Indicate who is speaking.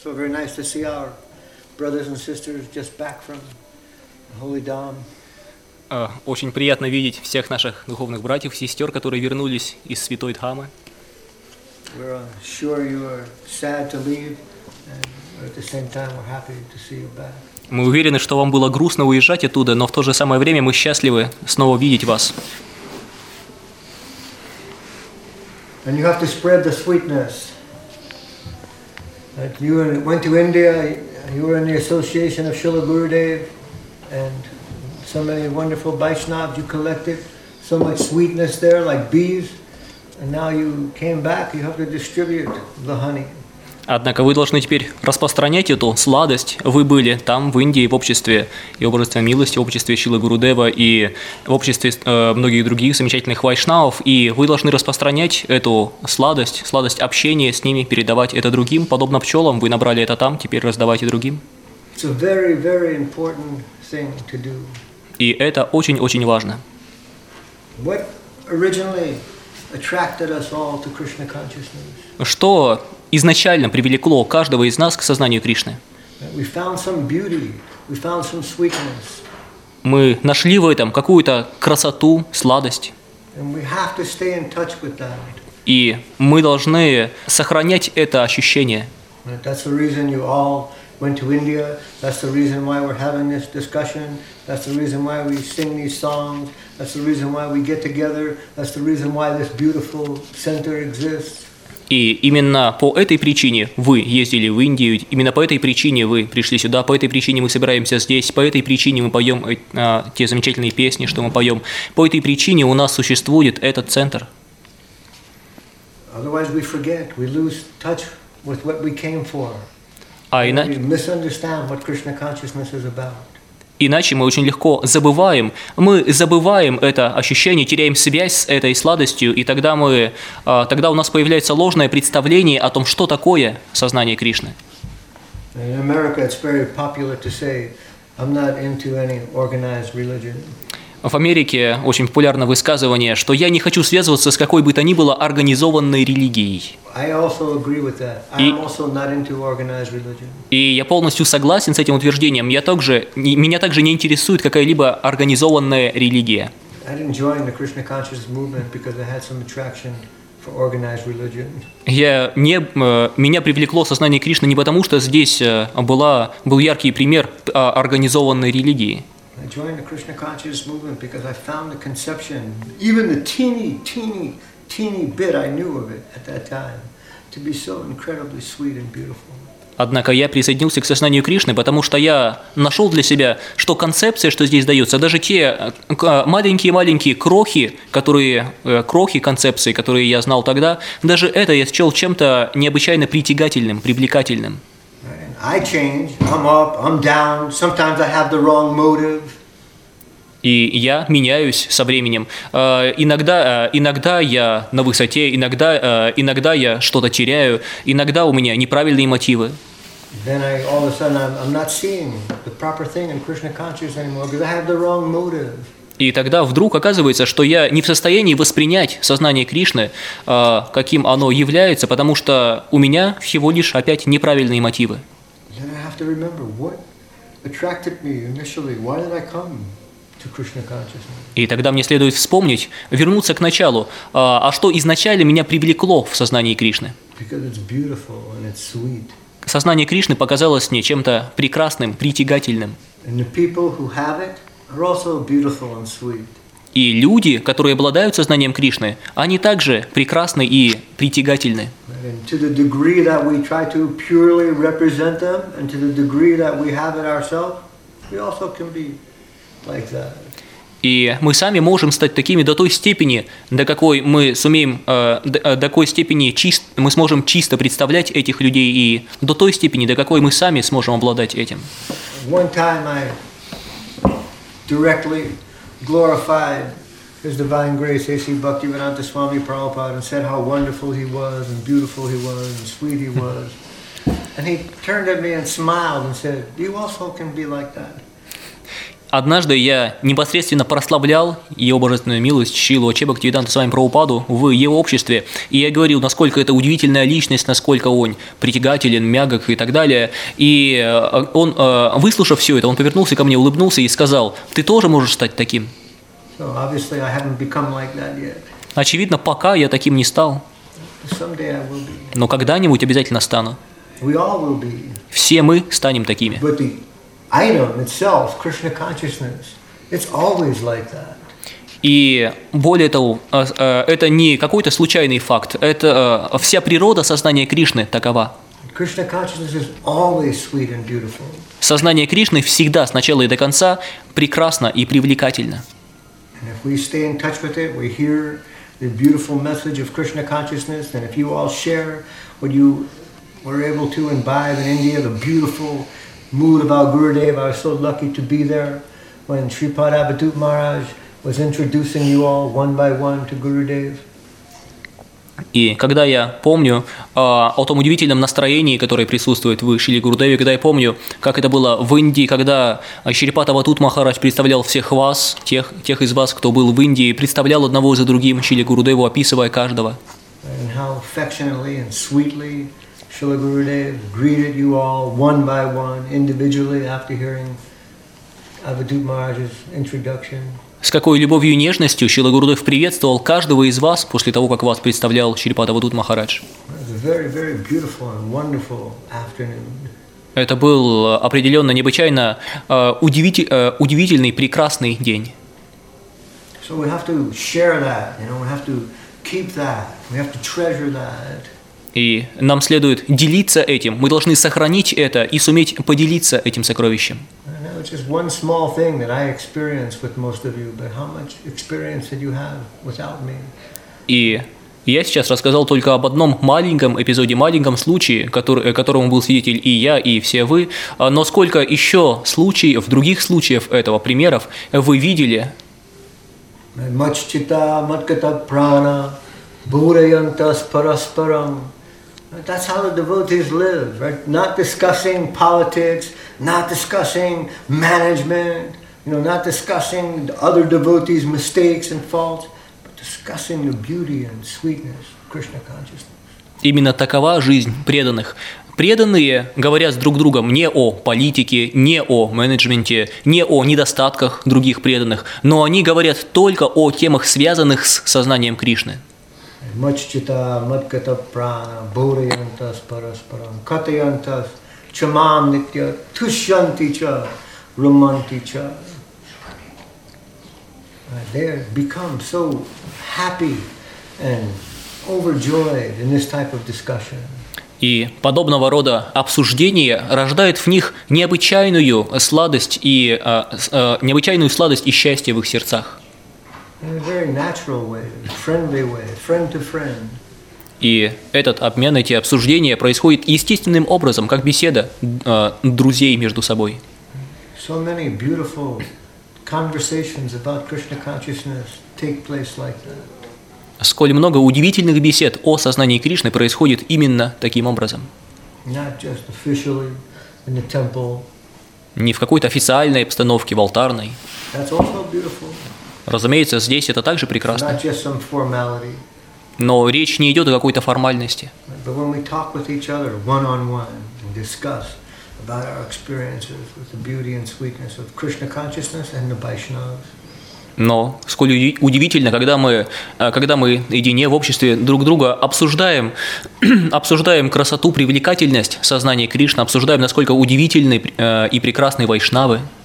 Speaker 1: So very nice to see our brothers and sisters just back from Holy Dham.
Speaker 2: Очень приятно видеть всех наших духовных братьев и сестер, которые вернулись из Святой Дхаммы.
Speaker 1: We're sure you are sad to leave, and at the same time we're happy to see you back.
Speaker 2: Мы уверены, что вам было грустно уезжать оттуда, но в то же самое время мы счастливы снова видеть вас.
Speaker 1: And you have to spread the sweetness. Like you went to India, you were in the association of Srila Gurudev, and so many wonderful Vaishnavas you collected, so much sweetness there, like bees. And now you came back, you have to distribute the honey.
Speaker 2: Однако вы должны теперь распространять эту сладость. Вы были там, в Индии, в обществе и Божественной милости, в обществе Шрилы Гурудева и в обществе многих других замечательных вайшнавов, и вы должны распространять эту сладость, сладость общения с ними, передавать это другим, подобно пчелам. Вы набрали это там, теперь раздавайте другим.
Speaker 1: It's a very, very important thing to do.
Speaker 2: И это очень-очень важно.
Speaker 1: What originally attracted us all to Krishna consciousness?
Speaker 2: Что изначально привлекло каждого из нас к сознанию Кришны?
Speaker 1: We found some beauty, we found some sweetness.
Speaker 2: Мы нашли в этом какую-то красоту, сладость.
Speaker 1: And we have to stay in touch with that.
Speaker 2: И мы должны сохранять это ощущение.
Speaker 1: That's the reason you all went to India. That's the reason why we're having this discussion. That's the reason why we sing these songs. That's the reason why we get together. That's the reason why this beautiful center exists.
Speaker 2: И именно по этой причине вы ездили в Индию, именно по этой причине вы пришли сюда, по этой причине мы собираемся здесь, по этой причине мы поем те замечательные песни, что мы поем, по этой причине у нас существует этот центр.
Speaker 1: Otherwise we forget, we lose touch with what we came for.
Speaker 2: We
Speaker 1: misunderstand what Krishna consciousness is about.
Speaker 2: Иначе мы очень легко забываем это ощущение, теряем связь с этой сладостью, и тогда у нас появляется ложное представление о том, что такое сознание Кришны. В Америке очень популярно высказывание, что я не хочу связываться с какой бы то ни было организованной религией. И я полностью согласен с этим утверждением. Меня также не интересует какая-либо организованная религия. Меня привлекло сознание Кришны не потому, что здесь был яркий пример организованной религии.
Speaker 1: I joined the Krishna consciousness movement because I found the conception, even the teeny bit I knew of it at that time, to be so incredibly sweet and beautiful.
Speaker 2: Однако я присоединился к сознанию Кришны, потому что я нашел для себя, что концепция, что здесь дается, даже те маленькие крохи концепции, которые я знал тогда, даже это я счел чем-то необычайно притягательным, привлекательным.
Speaker 1: I change, I'm up, I'm down, sometimes I have the wrong motive.
Speaker 2: И я меняюсь со временем. Иногда я на высоте, иногда я что-то теряю, иногда у меня неправильные мотивы.
Speaker 1: Then all of a sudden I'm not seeing the proper thing in Krishna consciousness anymore because I have the wrong motive.
Speaker 2: И тогда вдруг оказывается, что я не в состоянии воспринять сознание Кришны, каким оно является, потому что у меня всего лишь опять неправильные мотивы. И тогда мне следует вспомнить, вернуться к началу, а что изначально меня привлекло в сознании Кришны. Сознание Кришны показалось мне чем-то прекрасным, притягательным. И люди, которые обладают сознанием Кришны, они также прекрасны и притягательны. И мы сами можем стать такими до той степени, до какой мы сумеем, до какой степени мы сможем чисто представлять этих людей, и до той степени, до какой мы сами сможем обладать этим.
Speaker 1: Directly glorified His Divine Grace A.C. Bhaktivedanta Swami Prabhupada and said how wonderful he was and beautiful he was and sweet he was. And he turned at me and smiled and said, "You also can be like that."
Speaker 2: однажды я непосредственно прославлял его божественную милость Шрилу Аче Бхактивиданта Свами Прабхупаду в его обществе, и я говорил, насколько это удивительная личность, насколько он притягателен, мягок и так далее. И он, выслушав все это, он повернулся ко мне, улыбнулся и сказал: «Ты тоже можешь стать таким».
Speaker 1: So obviously I haven't become like that yet.
Speaker 2: Очевидно, пока я таким не стал,
Speaker 1: Someday I will be.
Speaker 2: но когда-нибудь обязательно стану.
Speaker 1: We all will be.
Speaker 2: Все мы станем такими.
Speaker 1: But the item itself, Krishna consciousness, it's always like that.
Speaker 2: И более того, это не какой-то случайный факт, это вся природа сознания Кришны такова.
Speaker 1: Krishna consciousness is always sweet and beautiful.
Speaker 2: Сознание Кришны всегда, с начала и до конца, прекрасно и привлекательно.
Speaker 1: And if we stay in touch with it, we hear the beautiful message of Krishna consciousness, and if you all share what you were able to imbibe in India, the beautiful mood about Gurudev, I was so lucky to be there when Sripad Abhidut Maharaj was introducing you all one by one to Gurudev.
Speaker 2: И когда я помню о том удивительном настроении, которое присутствует в Шриле Гурудеве, когда я помню, как это было в Индии, когда Шрипад Абхидут Махарадж представлял всех вас, тех из вас, кто был в Индии, представлял одного за другим Шриле Гурудеву, описывая каждого.
Speaker 1: And how affectionately and sweetly Srila Gurudev greeted you all one by one, individually, after hearing Abhidut Maharaj's introduction.
Speaker 2: С какой любовью и нежностью Шрила Гурудев приветствовал каждого из вас после того, как вас представлял Шрипад Абхидут Махарадж. Это был определенно необычайно удивительный, прекрасный день. И нам следует делиться этим, мы должны сохранить это и суметь поделиться этим сокровищем. И я сейчас рассказал только об одном маленьком эпизоде, маленьком случае, которому был свидетель и я, и все вы, но сколько еще случаев, других случаев этого, примеров вы видели?
Speaker 1: That's how the devotees live, right? Not discussing politics, not discussing management, not discussing the other devotees' mistakes and faults, but discussing the beauty and sweetness of Krishna consciousness.
Speaker 2: Именно такова жизнь преданных. Преданные говорят с друг другом не о политике, не о менеджменте, не о недостатках других преданных, но они говорят только о темах, связанных с сознанием Кришны.
Speaker 1: Machchita madgata prana bodhayantas parasparam katayantas chamam nitya tushyanti cha ramanti cha. They become so happy and overjoyed in this type of discussion.
Speaker 2: И подобного рода обсуждение рождает в них необычайную сладость и счастье в их сердцах. И этот обмен, эти обсуждения происходят естественным образом, как беседа друзей между собой. Сколь много удивительных бесед о сознании Кришны происходит именно таким образом. Не в какой-то официальной обстановке, в алтарной. Разумеется, здесь это также прекрасно. Но речь не идет о какой-то формальности. Но сколь удивительно, когда мы наедине в обществе друг друга обсуждаем красоту, привлекательность сознания Кришны, обсуждаем, насколько удивительны и прекрасны вайшнавы.